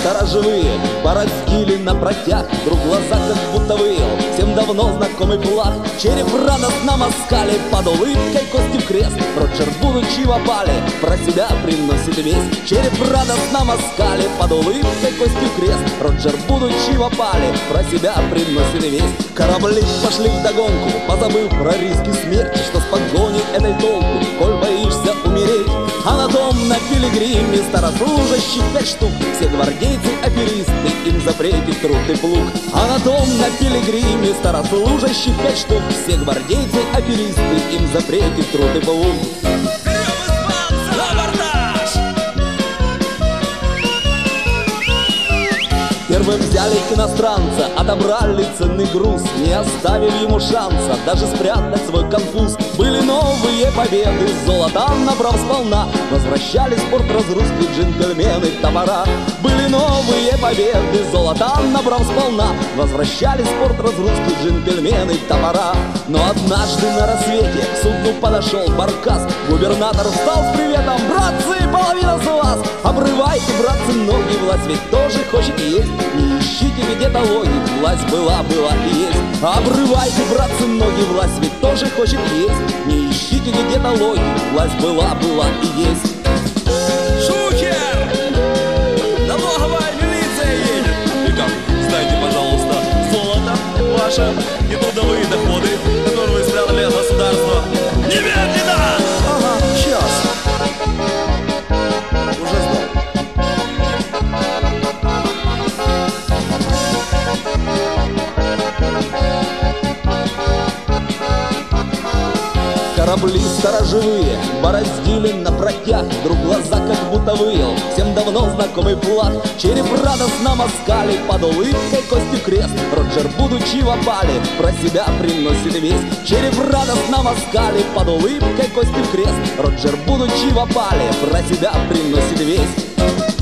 сторожевые бороздили на протяг, вдруг глаза как будто выел всем давно знакомый плах. Череп радостно москали, под улыбкой кости в крест. Роджер, будучи в опале, про себя приносит весть. Череп радостно москали, под улыбкой кости в крест. Роджер, будучи в опале, про себя приносит весть. Корабли пошли вдогонку, позабыв про риски смерти. Что с погоней этой толку, коль боишься умереть? А на том, на пилигриме, старослужащих 5 штук. Все гвардейцы аферисты, им запретит труд и плуг. А на том, на пилигриме, старослужащих 5 штук. Все гвардейцы аферисты, им запретит труд и плуг. Первым взяли к иностранца, отобрали ценный груз, не оставили ему шанса даже спрятать свой конфуз. Были новые победы, золото набрав сполна, возвращались в порт разгрузки джентльмены топора. Были новые победы, золото набрав сполна, возвращались в порт разгрузки джентльмены топора. Но однажды на рассвете к судну подошел баркас. Губернатор встал с приветом: братцы, половина с вас! Обрывайте, братцы, ноги, власть ведь тоже хочет есть. Не ищите где-то логик, власть была и есть. Обрывайте, братцы, ноги, власть ведь тоже хочет есть. Не ищите где-то логик, власть была и есть. Шухер! Налоговая милиция едет! Итак, сдайте, пожалуйста, золото ваше и трудовые доходы, которые вы спрятали от государства. Немедленно! Ага, сейчас. Уже сдал. Корабли сторожевые бороздили на протяг, вдруг глаза как будто выел всем давно знакомый флаг. Череп радостно москали, под улыбкой кости в крест. Роджер, будучи в опале, про себя приносит весть. Череп радостно москали, под улыбкой кости в крест. Роджер, будучи в опале, про себя приносит весть.